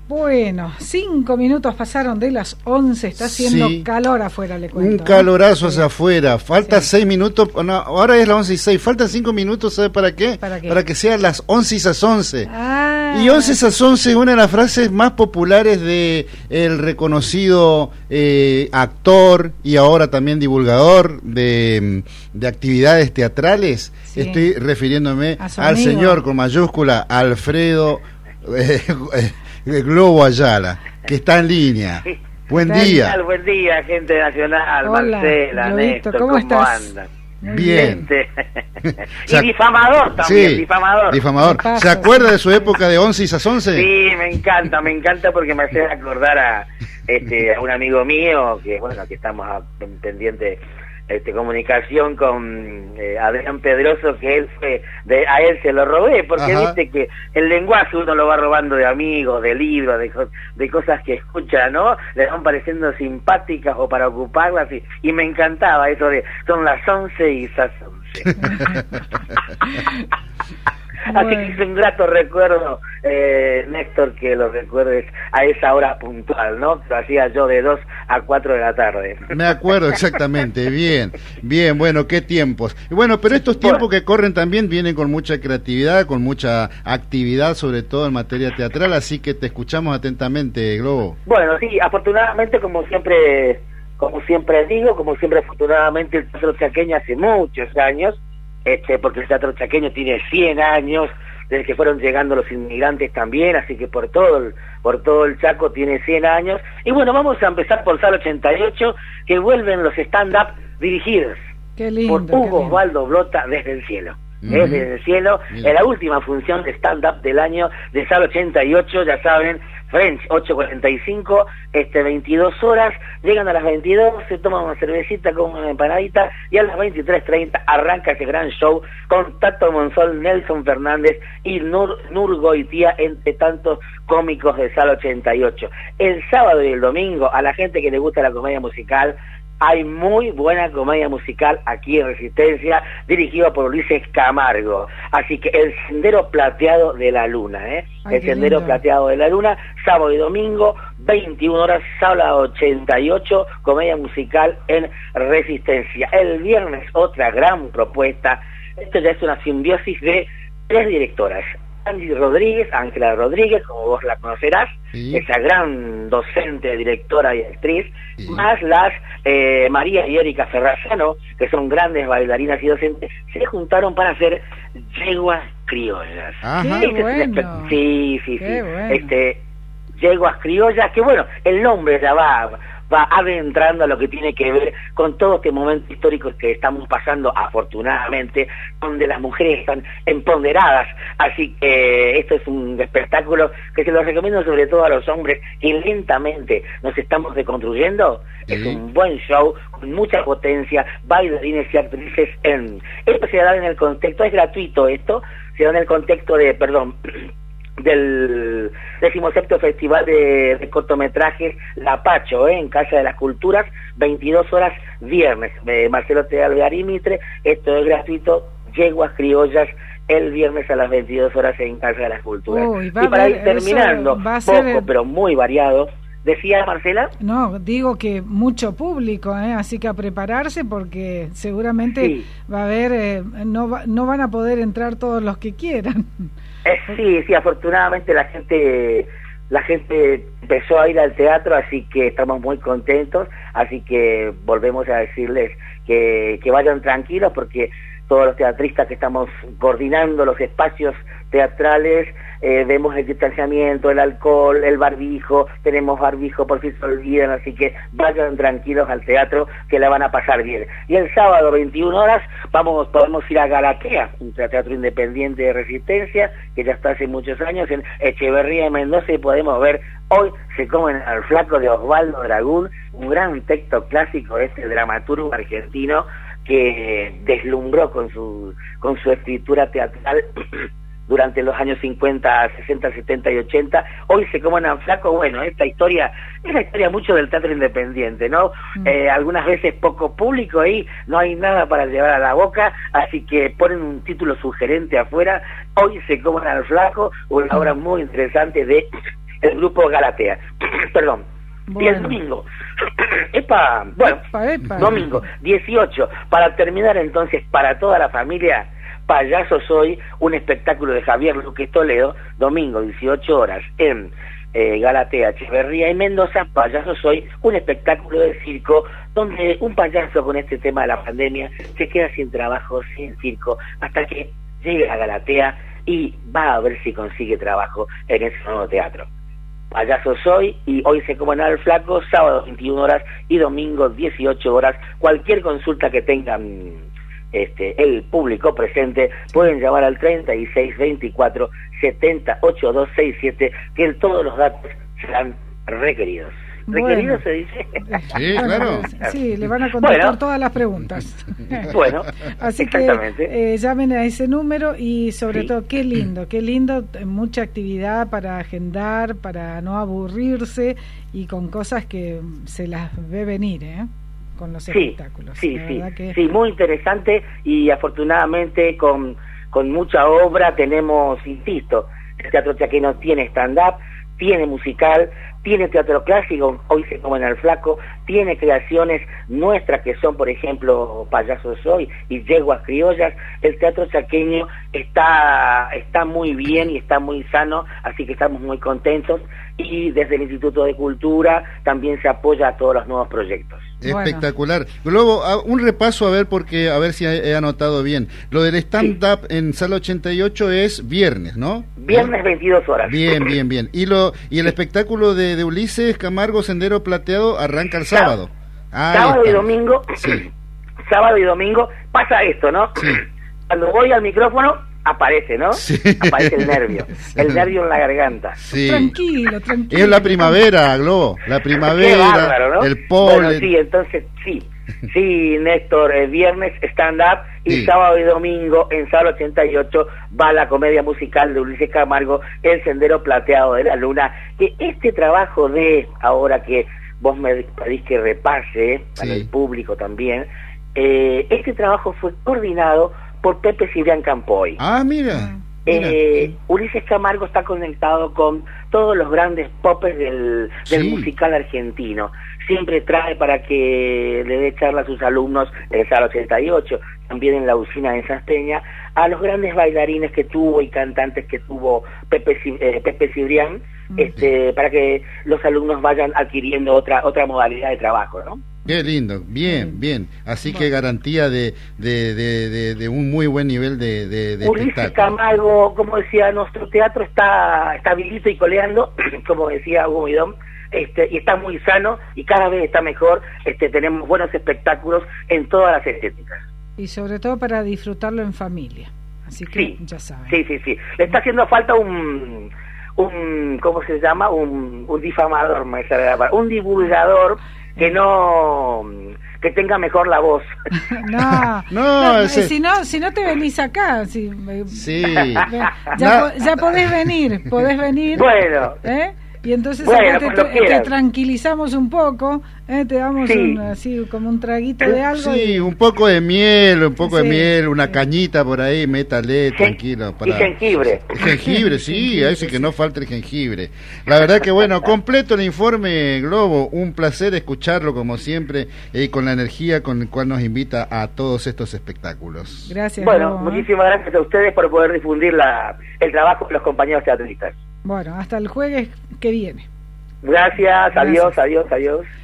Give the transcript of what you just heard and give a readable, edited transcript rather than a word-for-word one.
Bueno, 5 minutos pasaron de las 11, está haciendo calor afuera, le cuento. Un calorazo hacia afuera, falta 6 minutos, no, ahora es las 11:06, faltan 5 minutos, ¿sabe para qué? Para que sean las 11:11. Y 11:11 es una de las frases más populares de el reconocido actor y ahora también divulgador de actividades teatrales. Sí. Estoy refiriéndome al señor con mayúscula, Alfredo Globo Ayala, que está en línea. Buen día. Buen día, gente nacional. Hola, Marcela, Néstor, ¿cómo andan? Bien. Y difamador también, sí, difamador. ¿Se acuerda de su época de 11:11? Sí, me encanta porque me hace acordar a un amigo mío, que bueno, que estamos en pendiente comunicación con Adrián Pedroso, que él a él se lo robé, porque viste que el lenguaje uno lo va robando de amigos, de libros, de cosas que escucha, ¿no? Le van pareciendo simpáticas o para ocuparlas, y me encantaba eso de son las 11 y esas 11. Así que es un grato recuerdo, Néstor, que lo recuerdes a esa hora puntual, ¿no? Lo hacía yo de 2 a 4 de la tarde. Me acuerdo exactamente, bien, bueno, qué tiempos. Y bueno, pero estos tiempos que corren también vienen con mucha creatividad, con mucha actividad, sobre todo en materia teatral, así que te escuchamos atentamente, Globo. Bueno, sí, afortunadamente, como siempre digo, afortunadamente el teatro chaqueño hace muchos años, porque el teatro chaqueño tiene 100 años, desde que fueron llegando los inmigrantes también, así que por todo el Chaco tiene 100 años. Y bueno, vamos a empezar por Sala 88, que vuelven los stand-up dirigidos por Hugo Osvaldo Blota, Desde el Cielo. Desde el Cielo, en la última función de stand-up del año de Sala 88, ya saben, French 8:45, 22 horas, llegan a las 22, se toman una cervecita con una empanadita, y a las 23:30 arranca ese gran show con Tato Monzón, Nelson Fernández y Nur Goitía, entre tantos cómicos de Sala 88. El sábado y el domingo, a la gente que le gusta la comedia musical, hay muy buena comedia musical aquí en Resistencia, dirigida por Ulises Camargo. Así que El Sendero Plateado de la Luna, El Sendero Plateado de la Luna, sábado y domingo, 21 horas, Sala 88, comedia musical en Resistencia. El viernes, otra gran propuesta. Esto ya es una simbiosis de 3 directoras. Ángela Rodríguez, como vos la conocerás, esa gran docente, directora y actriz, más las María y Erika Ferrazano, que son grandes bailarinas y docentes, se juntaron para hacer Yeguas Criollas. Bueno. Sí. Bueno. Yeguas Criollas, que bueno, el nombre ya va adentrando a lo que tiene que ver con todo este momento histórico que estamos pasando, afortunadamente, donde las mujeres están empoderadas. Así que esto es un espectáculo que se lo recomiendo sobre todo a los hombres que lentamente nos estamos deconstruyendo. Es un buen show con mucha potencia, bailarines y actrices. Esto se da en el contexto, es gratuito esto, se da en el contexto del 17º Festival de cortometrajes La Pacho, en Casa de las Culturas, 22 horas viernes. Marcelo Tealvear Mitre, esto es gratuito, Yeguas Criollas, el viernes a las 22 horas en Casa de las Culturas. Y para ir terminando, pero muy variado. ¿Decía Marcela? No, digo que mucho público, así que a prepararse porque seguramente va a haber, no van a poder entrar todos los que quieran. Sí, afortunadamente la gente empezó a ir al teatro, así que estamos muy contentos, así que volvemos a decirles que vayan tranquilos, porque todos los teatristas que estamos coordinando los espacios teatrales, vemos el distanciamiento, el alcohol, el barbijo, tenemos barbijo por si se olvidan, así que vayan tranquilos al teatro, que la van a pasar bien. Y el sábado, 21 horas, podemos ir a Galatea, un teatro independiente de Resistencia, que ya está hace muchos años, en Echeverría de Mendoza, y podemos ver Hoy se comen al flaco, de Osvaldo Dragún, un gran texto clásico de este dramaturgo argentino que deslumbró con su escritura teatral durante los años 50, 60, 70 y 80. Hoy se comen al flaco. Bueno, esta historia es la historia mucho del teatro independiente, ¿no? Algunas veces poco público, ahí no hay nada para llevar a la boca, así que ponen un título sugerente afuera: Hoy se comen al flaco, una obra muy interesante de el grupo Galatea. Perdón. Bueno. Y el domingo, domingo 18, para terminar entonces, para toda la familia, Payaso Soy, un espectáculo de Javier Luque Toledo, domingo 18 horas en Galatea, Echeverría y Mendoza. Payaso Soy, un espectáculo de circo donde un payaso con este tema de la pandemia se queda sin trabajo, sin circo, hasta que llegue a Galatea y va a ver si consigue trabajo en ese nuevo teatro. Payaso Soy, y hoy se comen al flaco, sábado 21 horas y domingo 18 horas. Cualquier consulta que tengan el público presente, pueden llamar al 3624 708267, que todos los datos serán requeridos. ¿Requeridos se dice? Sí, claro. Sí, le van a contestar todas las preguntas. Bueno, así que llamen a ese número y sobre todo, qué lindo, mucha actividad para agendar, para no aburrirse y con cosas que se las ve venir, con los espectáculos. Sí, muy interesante y afortunadamente con mucha obra tenemos, insisto, el Teatro Chaqueño tiene stand-up, tiene musical, tiene teatro clásico, hoy se comen al flaco, tiene creaciones nuestras que son, por ejemplo, Payaso Soy y Yeguas Criollas. El teatro chaqueño está muy bien y está muy sano, así que estamos muy contentos, y desde el Instituto de Cultura también se apoya a todos los nuevos proyectos. Espectacular. Globo, un repaso a ver si he anotado bien. Lo del stand-up en Sala 88 es viernes, ¿no? Viernes 22 horas. Bien. Y el espectáculo de Ulises Camargo, Sendero Plateado, arranca el sábado. Sábado y domingo. Sí. Sábado y domingo pasa esto, ¿no? Sí. Cuando voy al micrófono aparece, ¿no? Sí. Aparece el nervio. El nervio en la garganta. Sí. Tranquilo. Es la primavera, Globo. La primavera, qué bárbaro, ¿no? El polen. Bueno, sí, entonces sí, Néstor, el viernes stand-up y sábado y domingo en Sala 88 va la comedia musical de Ulises Camargo, El Sendero Plateado de la Luna. Que este trabajo ahora que vos me pedís que repase para el público también, este trabajo fue coordinado por Pepe Cibrián Campoy. Mira. Ulises Camargo está conectado con todos los grandes popes del musical argentino. Siempre trae para que le dé charla a sus alumnos en el Sala 88, también en la usina de Sansteña, a los grandes bailarines que tuvo y cantantes que tuvo Pepe Cibrián, para que los alumnos vayan adquiriendo otra modalidad de trabajo, ¿no? Qué lindo, bien. Así que garantía de un muy buen nivel de Ulises Camargo, como decía, nuestro teatro está habilito y coleando, como decía Hugo Midón, y está muy sano y cada vez está mejor. Tenemos buenos espectáculos en todas las estéticas. Y sobre todo para disfrutarlo en familia. Así que ya saben. Sí. Le está haciendo falta un ¿cómo se llama? Un difamador, un divulgador que tenga mejor la voz. Si no te venís acá, ya podés venir. Bueno. Y entonces acá te tranquilizamos un poco, te damos así como un traguito de algo. Sí, un poco de miel, una cañita por ahí, métale, tranquilo. Y jengibre. Jengibre, sí, así que no falte el jengibre. La verdad que completo el informe, Globo, un placer escucharlo como siempre, con la energía con la cual nos invita a todos estos espectáculos. Gracias. Bueno, Globo, muchísimas gracias a ustedes por poder difundir el trabajo de los compañeros teatristas. Bueno, hasta el jueves que viene. Gracias. Adiós.